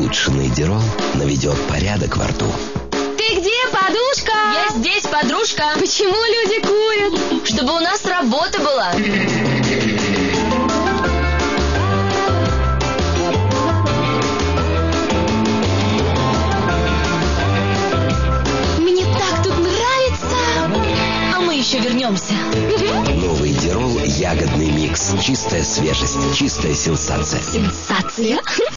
улучшенный Дирол наведет порядок во рту. Ты где, подушка? Я здесь, подружка. Почему люди курят? Чтобы у нас работа была. Мне так тут нравится. А мы еще вернемся. Новый Дирол ягодный микс. Чистая свежесть, чистая сенсация. Сенсация.